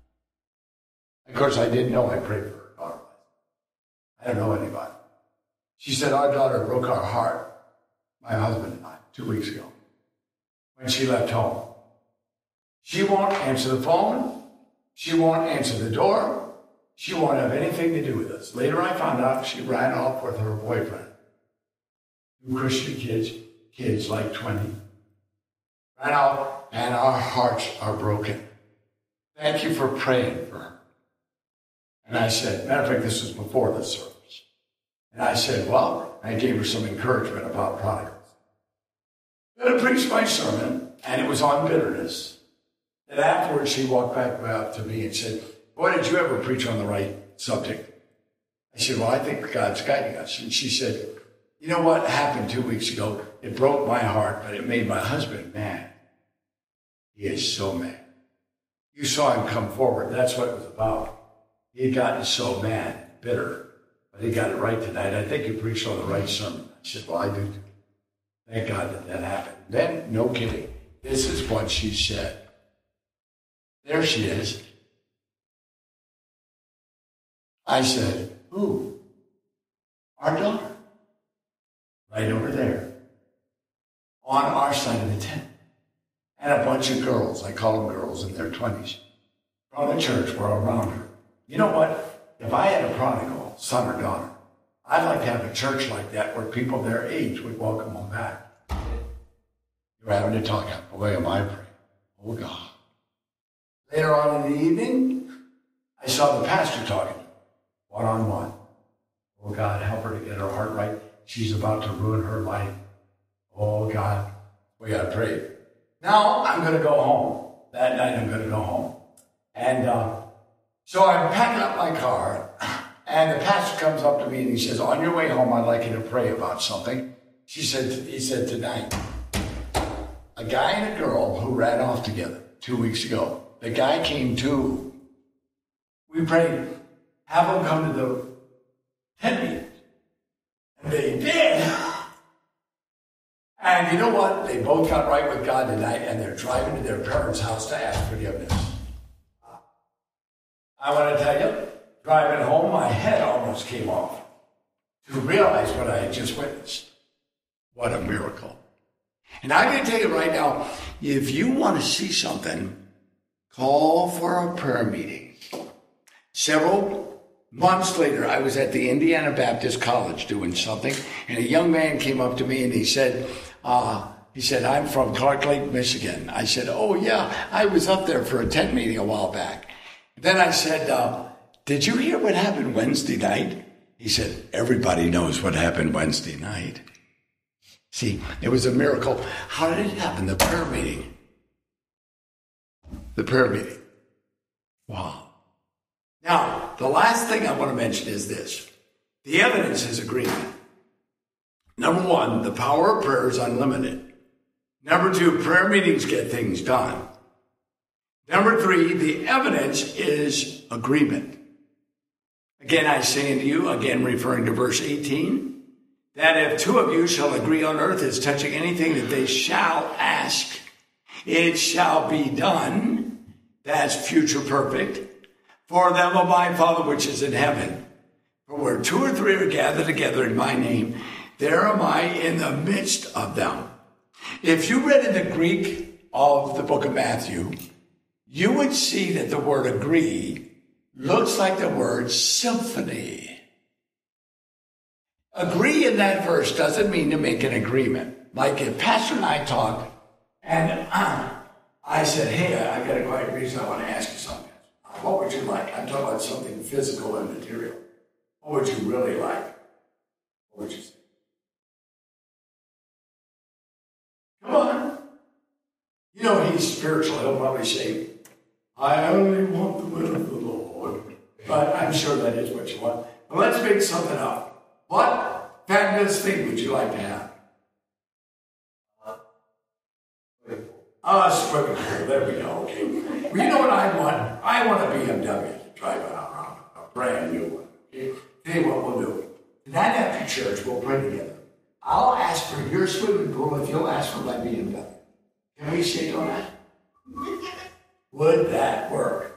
Of course, I didn't know I prayed for her daughter. I don't know anybody. She said, our daughter broke our heart, my husband and I, two weeks ago, when she left home. She won't answer the phone. She won't answer the door. She won't have anything to do with us. Later I found out she ran off with her boyfriend. Two Christian kids, kids like twenty. Ran out, and our hearts are broken. thank you for praying for her. And I said, matter of fact, this was before the service. And I said, well, I gave her some encouragement about prodigals. Then I preached my sermon, and it was on bitterness. And afterwards, she walked back up to me and said, boy, did you ever preach on the right subject? I said, well, I think God's guiding us. And she said, you know what happened two weeks ago? It broke my heart, but it made my husband mad. He is so mad. You saw him come forward. That's what it was about. He had gotten so mad, bitter, but he got it right tonight. I think you preached on the right sermon. I said, well, I do too. Thank God that that happened. Then, no kidding, this is what she said. There she is. I said, who? Our daughter. Right over there. On our side of the tent. And a bunch of girls, I call them girls in their twenties, from the church were around her. You know what? If I had a prodigal son or daughter, I'd like to have a church like that where people their age would welcome them back. You're having to talk out. Boy, am I praying. Oh, God. Later on in the evening, I saw the pastor talking, one-on-one. Oh, God, help her to get her heart right. She's about to ruin her life. Oh, God, we got to pray. Now I'm going to go home. That night I'm going to go home. And uh, so I'm packing up my car, and the pastor comes up to me and he says, on your way home, I'd like you to pray about something. She said, he said, tonight, a guy and a girl who ran off together two weeks ago. The guy came to. We prayed, have them come to the tent meeting. And they did. And you know what? They both got right with God tonight, and they're driving to their parents' house to ask forgiveness. I want to tell you, driving home, my head almost came off to realize what I had just witnessed. What a miracle. And I'm going to tell you right now, if you want to see something, call for a prayer meeting. Several months later, I was at the Indiana Baptist College doing something, and a young man came up to me and he said, uh, he said, I'm from Clark Lake, Michigan. I said, oh, yeah, I was up there for a tent meeting a while back. Then I said, uh, did you hear what happened Wednesday night? He said, everybody knows what happened Wednesday night. See, it was a miracle. How did it happen? The prayer meeting. The prayer meeting. Wow. Now, the last thing I want to mention is this. The evidence is agreement. Number one, the power of prayer is unlimited. Number two, prayer meetings get things done. Number three, the evidence is agreement. Again, I say unto you, again referring to verse eighteen, that if two of you shall agree on earth as touching anything that they shall ask, it shall be done. That's future perfect. For them of my Father which is in heaven. For where two or three are gathered together in my name, there am I in the midst of them. If you read in the Greek of the book of Matthew, you would see that the word agree looks like the word symphony. Agree in that verse doesn't mean to make an agreement. Like if Pastor and I talk, and uh, I said, hey, I got a quiet reason I want to ask you something. What would you like? I'm talking about something physical and material. What would you really like? What would you say? Come on. You know, he's spiritual. He'll probably say, I only want the will of the Lord. But I'm sure that is what you want. But let's make something up. What fabulous thing would you like to have? Ah, uh, swimming pool. There we go. Okay. Well, you know what I want? I want a B M W to drive around, a brand new one. Okay. Tell you what we'll do. Tonight after church, we'll pray together. I'll ask for your swimming pool if you'll ask for my B M W. Can we shake on that? Would that work?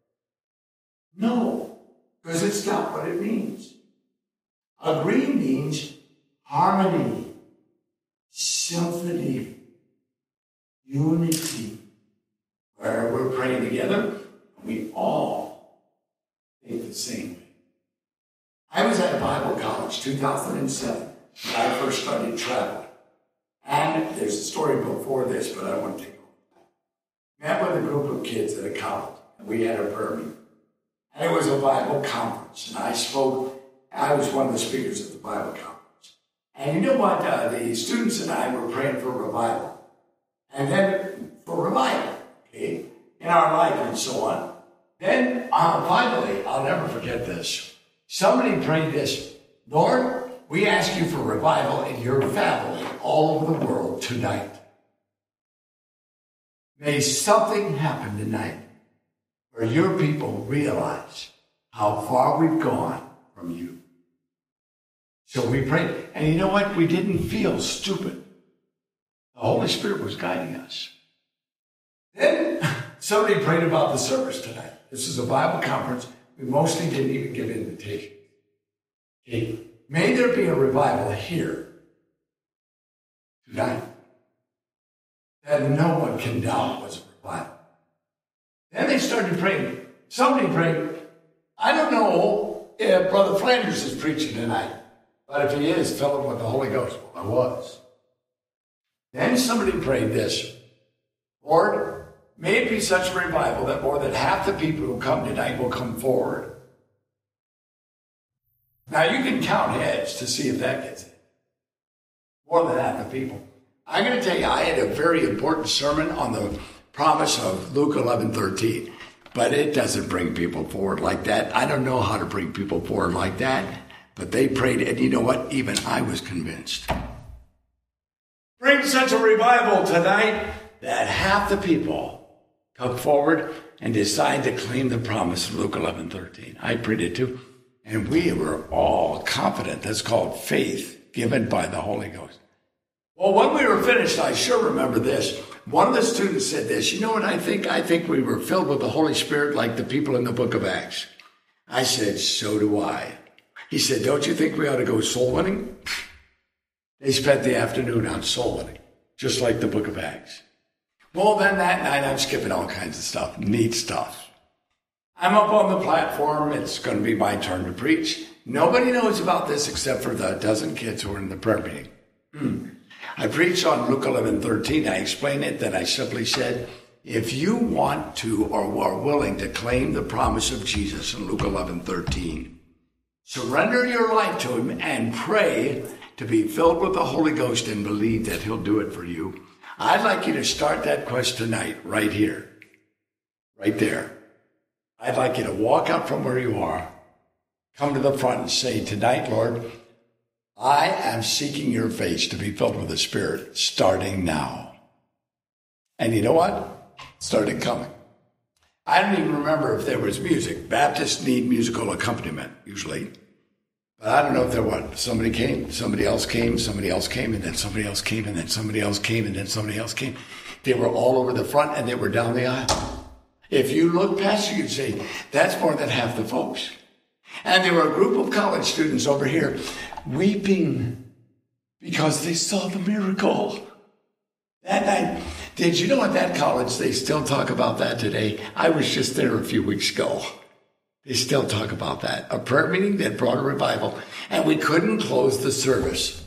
No, because it's not what it means. Agree means harmony, symphony, unity. Where we're praying together, we all think the same way. I was at Bible college two thousand seven when I first started traveling. And there's a story before this, but I want to take it. Met with a group of kids at a college. and we had a prayer meeting. And it was a Bible conference, and I spoke. I was one of the speakers at the Bible conference. And you know what? Uh, the students and I were praying for revival. And then for revival, okay, in our life and so on. Then uh, finally, I'll never forget this. Somebody prayed this, Lord, we ask you for revival in your family all over the world tonight. May something happen tonight where your people realize how far we've gone from you. So we prayed. And you know what? We didn't feel stupid. The Holy Spirit was guiding us. Then somebody prayed about the service tonight. This is a Bible conference. We mostly didn't even give invitations. Okay. May there be a revival here tonight that no one can doubt was a revival. Then they started praying. Somebody prayed, I don't know if Brother Flanders is preaching tonight, but if he is, fill him with the Holy Ghost. Well, I was. Then somebody prayed this, Lord, may it be such a revival that more than half the people who come tonight will come forward. Now, you can count heads to see if that gets it. More than half the people. I'm going to tell you, I had a very important sermon on the promise of Luke eleven thirteen, but it doesn't bring people forward like that. I don't know how to bring people forward like that, but they prayed, and you know what? Even I was convinced. Bring such a revival tonight that half the people come forward and decide to claim the promise of Luke eleven thirteen. I prayed it too. And we were all confident. That's called faith given by the Holy Ghost. Well, when we were finished, I sure remember this. One of the students said this, you know what I think? I think we were filled with the Holy Spirit like the people in the book of Acts. I said, so do I. He said, don't you think we ought to go soul winning? They spent the afternoon on soul winning, just like the book of Acts. Well, then that night, I'm skipping all kinds of stuff, neat stuff. I'm up on the platform. It's going to be my turn to preach. Nobody knows about this except for the dozen kids who are in the prayer meeting. Hmm. I preached on Luke eleven thirteen. I explained it. Then I simply said, if you want to or are willing to claim the promise of Jesus in Luke eleven thirteen, surrender your life to him and pray to be filled with the Holy Ghost and believe that he'll do it for you. I'd like you to start that quest tonight, right here, right there. I'd like you to walk out from where you are, come to the front and say, tonight, Lord, I am seeking your face to be filled with the Spirit starting now. And you know what? It started coming. I don't even remember if there was music. Baptists need musical accompaniment, usually. But I don't know if there was. Somebody came, somebody else came, somebody else came, and then somebody else came, and then somebody else came, and then somebody else came. They were all over the front, and they were down the aisle. If you look past you, you'd say, that's more than half the folks. And there were a group of college students over here weeping because they saw the miracle. That night, did you know at that college, they still talk about that today? I was just there a few weeks ago. They still talk about that. A prayer meeting that brought a revival, and we couldn't close the service.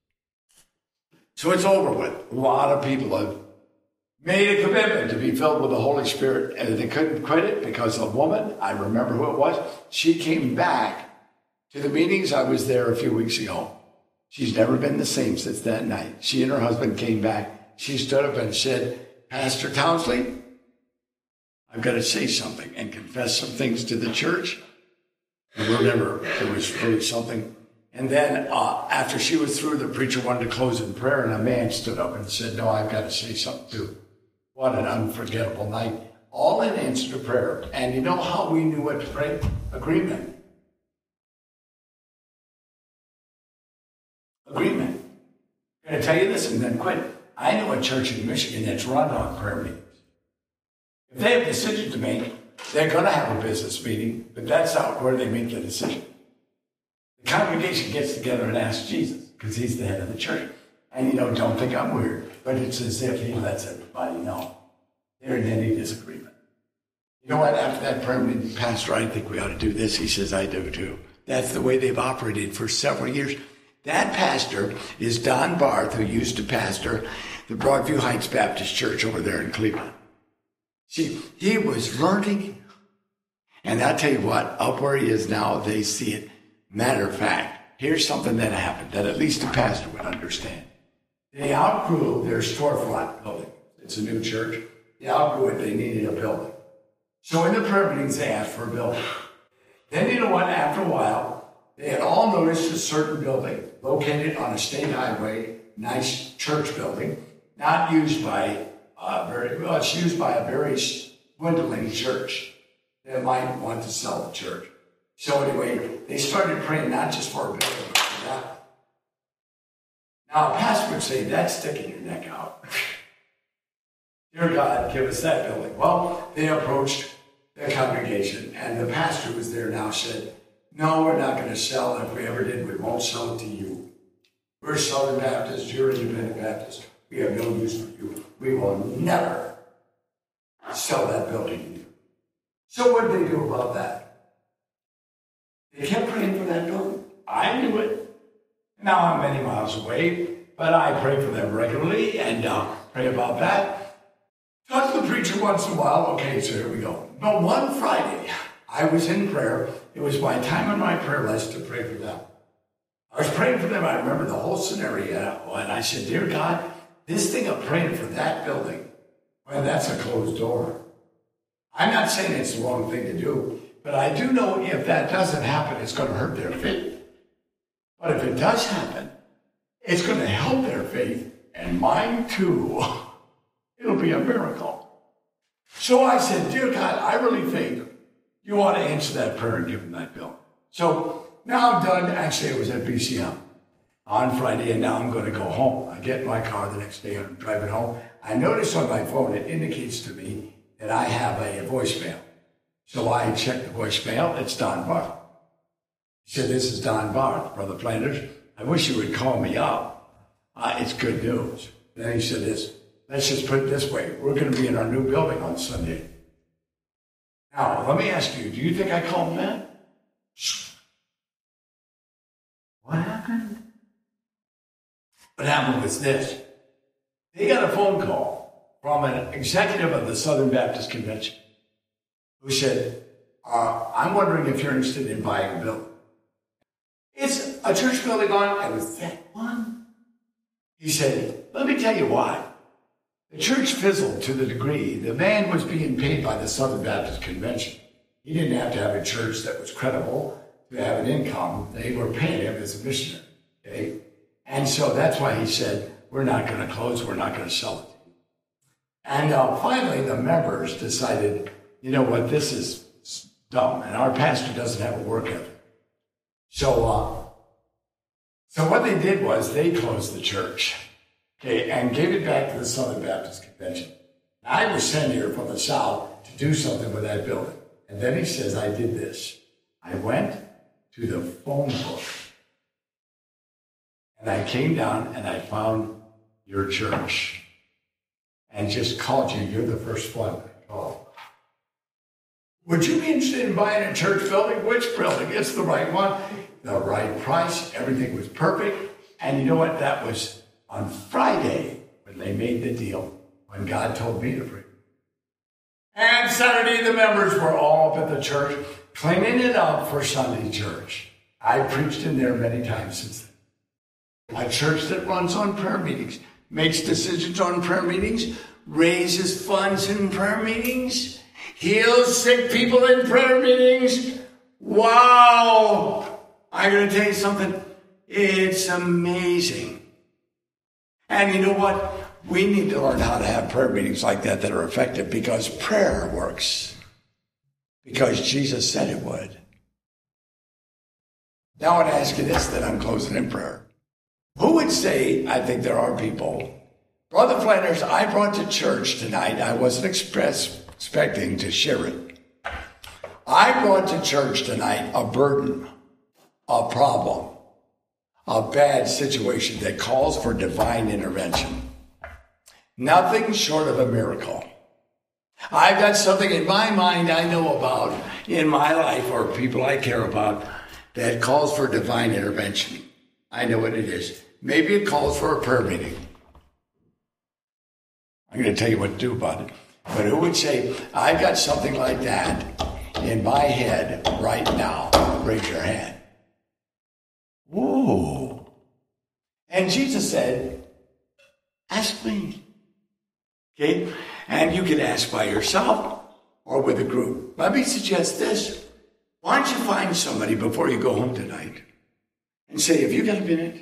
So it's over with. A lot of people have made a commitment to be filled with the Holy Spirit, and they couldn't quit it because a woman, I remember who it was, she came back to the meetings. I was there a few weeks ago. She's never been the same since that night. She and her husband came back. She stood up and said, Pastor Townsley, I've got to say something and confess some things to the church. And we'll never, it was really something. And then uh, after she was through, the preacher wanted to close in prayer, and a man stood up and said, no, I've got to say something too. What an unforgettable night. All in answer to prayer. And you know how we knew what to pray? Agreement. Agreement. I'm going to tell you this and then quit. I know a church in Michigan that's run on prayer meetings. If they have a decision to make, they're going to have a business meeting, but that's not where they make the decision. The congregation gets together and asks Jesus, because he's the head of the church. And, you know, don't think I'm weird, but it's as if he lets everybody know. They're in any disagreement. You know what? After that prayer meeting, Pastor, I think we ought to do this. He says, I do too. That's the way they've operated for several years. That pastor is Don Barth, who used to pastor the Broadview Heights Baptist Church over there in Cleveland. See, he was learning And I'll tell you what, up where he is now, they see it. Matter of fact, here's something that happened that at least the pastor would understand. They outgrew their storefront building. It's a new church. They outgrew it. They needed a building. So in the prayer meetings, they asked for a building. Then you know what? After a while, they had all noticed a certain building located on a state highway, nice church building, not used by a very, well, it's used by a very dwindling church that might want to sell the church. So anyway, they started praying not just for a building, but for that. Now, a pastor would say, that's sticking your neck out. Dear God, give us that building. Well, they approached the congregation, and the pastor who was there now said, no, we're not going to sell it. If we ever did, we won't sell it to you. We're Southern Baptists, you're Independent Baptist. We have no use for you. We will never sell that building to you. So what did they do about that? They kept praying for that building. I knew it. Now I'm many miles away, but I pray for them regularly and uh, pray about that. Talk to the preacher once in a while. Okay, so here we go. But one Friday, I was in prayer. It was my time on my prayer list to pray for them. I was praying for them. I remember the whole scenario. And I said, dear God, this thing of praying for that building, well, that's a closed door. I'm not saying it's the wrong thing to do, but I do know if that doesn't happen, it's going to hurt their faith. But if it does happen, it's going to help their faith, and mine too. It'll be a miracle. So I said, dear God, I really think you ought to answer that prayer and give them that bill. So now I'm done. Actually, I was at B C M on Friday, and now I'm going to go home. I get in my car the next day and I'm driving home. I notice on my phone, it indicates to me that I have a voicemail. So I check the voicemail. It's Don Barth. He said, this is Don Barth, Brother Flanders. I wish you would call me up. Uh, it's good news. Then he said this, let's just put it this way. We're going to be in our new building on Sunday. Now, let me ask you, do you think I called that? What happened? What happened was this. They got a phone call from an executive of the Southern Baptist Convention who said, uh, I'm wondering if you're interested in buying a building. It's a church building on, I was that one. He said, let me tell you why. The church fizzled to the degree the man was being paid by the Southern Baptist Convention. He didn't have to have a church that was credible to have an income. They were paying him as a missionary. Okay? And so that's why he said, we're not going to close, we're not going to sell it. And uh, finally, the members decided, you know what, this is dumb, and our pastor doesn't have a work ethic. So, uh, so what they did was they closed the church, okay, and gave it back to the Southern Baptist Convention. I was sent here from the South to do something with that building. And then he says, I did this. I went to the phone book, and I came down and I found your church and just called you. You're the first one I called. Would you be interested in buying a church building? Which building? It's the right one. The right price. Everything was perfect. And you know what? That was on Friday when they made the deal, when God told me to preach. And Saturday, the members were all up at the church, cleaning it up for Sunday church. I preached in there many times since then. A church that runs on prayer meetings, makes decisions on prayer meetings, raises funds in prayer meetings, heals sick people in prayer meetings. Wow! I'm going to tell you something. It's amazing. And you know what? We need to learn how to have prayer meetings like that that are effective, because prayer works. Because Jesus said it would. Now I want to ask you this, then I'm closing in prayer. Who would say, I think there are people, Brother Flanders, I brought to church tonight, I wasn't express, expecting to share it. I brought to church tonight a burden, a problem, a bad situation that calls for divine intervention. Nothing short of a miracle. I've got something in my mind I know about in my life, or people I care about, that calls for divine intervention. I know what it is. Maybe it calls for a prayer meeting. I'm going to tell you what to do about it. But who would say, I've got something like that. in my head right now? Raise your hand. Whoa. And Jesus said, ask me. Okay? And you can ask by yourself or with a group. Let me suggest this. Why don't you find somebody before you go home tonight and say, have you got a minute?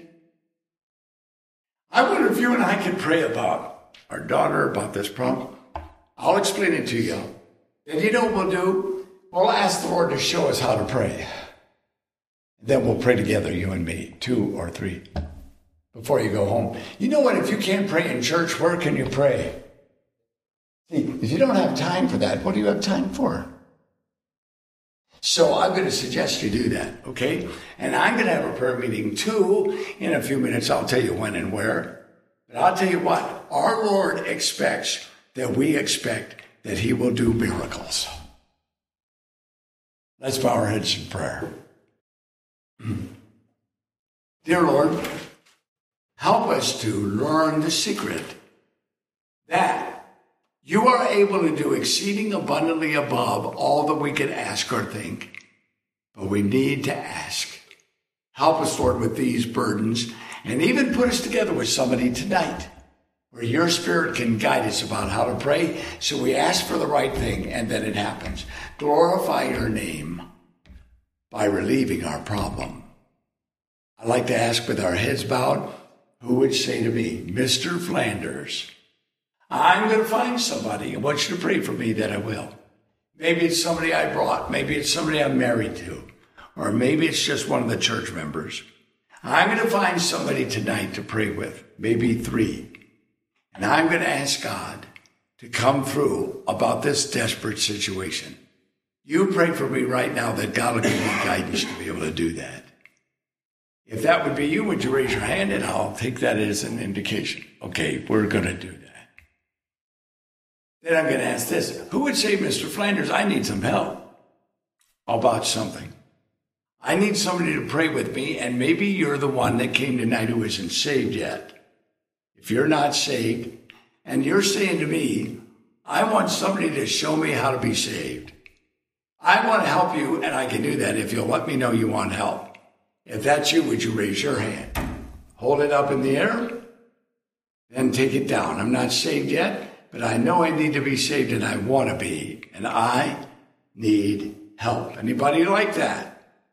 I wonder if you and I could pray about our daughter, about this problem. I'll explain it to you. And you know what we'll do? We'll ask the Lord to show us how to pray. Then we'll pray together, you and me, two or three, before you go home. You know what? If you can't pray in church, where can you pray? See, if you don't have time for that, what do you have time for? So I'm going to suggest you do that, okay? And I'm going to have a prayer meeting too in a few minutes. I'll tell you when and where. But I'll tell you what, our Lord expects that we expect that he will do miracles. Let's bow our heads in prayer. Dear Lord, help us to learn the secret that you are able to do exceeding abundantly above all that we can ask or think. But we need to ask. Help us, Lord, with these burdens, and even put us together with somebody tonight where your Spirit can guide us about how to pray, so we ask for the right thing and then it happens. Glorify your name by relieving our problem. I'd like to ask, with our heads bowed, who would say to me, Mister Flanders, I'm going to find somebody. I want you to pray for me that I will. Maybe it's somebody I brought. Maybe it's somebody I'm married to. Or maybe it's just one of the church members. I'm going to find somebody tonight to pray with. Maybe three. And I'm going to ask God to come through about this desperate situation. You pray for me right now that God will give me guidance to be able to do that. If that would be you, would you raise your hand, and I'll take that as an indication. Okay, we're going to do that. Then I'm going to ask this. Who would say, Mister Flanders, I need some help about something? I need somebody to pray with me, and maybe you're the one that came tonight who isn't saved yet. If you're not saved, and you're saying to me, I want somebody to show me how to be saved. I want to help you, and I can do that if you'll let me know you want help. If that's you, would you raise your hand? Hold it up in the air, then take it down. I'm not saved yet, but I know I need to be saved, and I want to be, and I need help. Anybody like that?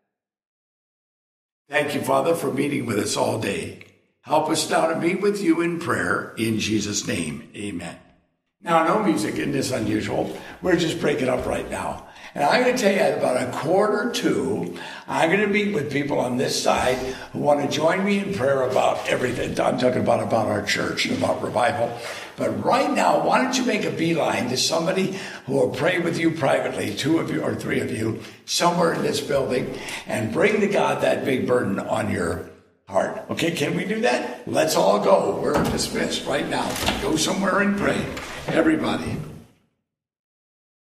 Thank you, Father, for meeting with us all day. Help us now to meet with you in prayer. In Jesus' name, amen. Now, no music in this unusual. We're just breaking up right now. And I'm going to tell you at about a quarter to, I'm going to meet with people on this side who want to join me in prayer about everything. I'm talking about, about our church and about revival. But right now, why don't you make a beeline to somebody who will pray with you privately, two of you or three of you, somewhere in this building, and bring to God that big burden on your heart. Okay, can we do that? Let's all go. We're dismissed right now. Go somewhere and pray. Everybody.